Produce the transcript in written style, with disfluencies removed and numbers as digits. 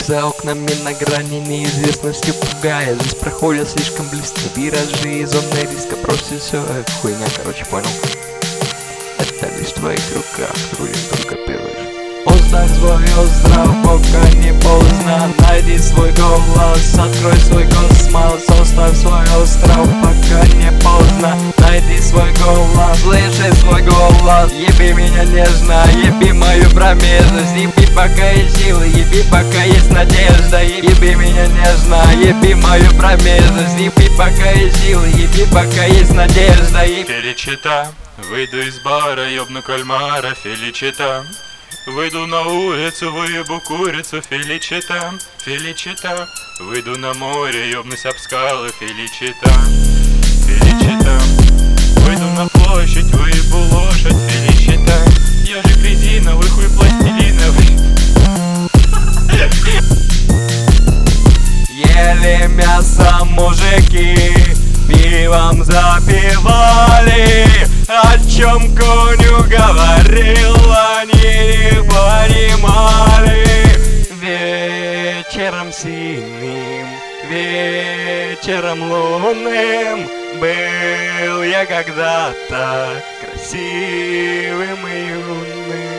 за окнами на грани неизвестности пугая. Здесь проходят слишком близко виражи и зоны риска. Просто все хуйня, короче, понял. Это лишь в твоих руках, труден только первый же. Оставь свое здрав, пока не поздно. Найди свой голос, открой свой космос. Оставь свое здрав, пока не поздно. Найди свой голос, слыши свой голос. Еби меня нежно, еби мою промежность. Еби пока есть силы, еби пока есть надежда. Еби меня нежно, еби мою промежность. Еби пока есть силы, еби пока есть надежда. Феличита, выйду из бара, ёбну кальмара, Феличита. Выйду на улицу, выебу курицу, Феличита, Феличита. Выйду на море, ёбнусь об скалы, Феличита, Феличита. Выйду на площадь, выебу лошадь, Феличита. Я же резиновый, хуй пластилиновый. Ели мясо мужики, пивом запивали. О чем коню говорил, они не понимали. Вечером синим, вечером лунным был я когда-то красивым и юным.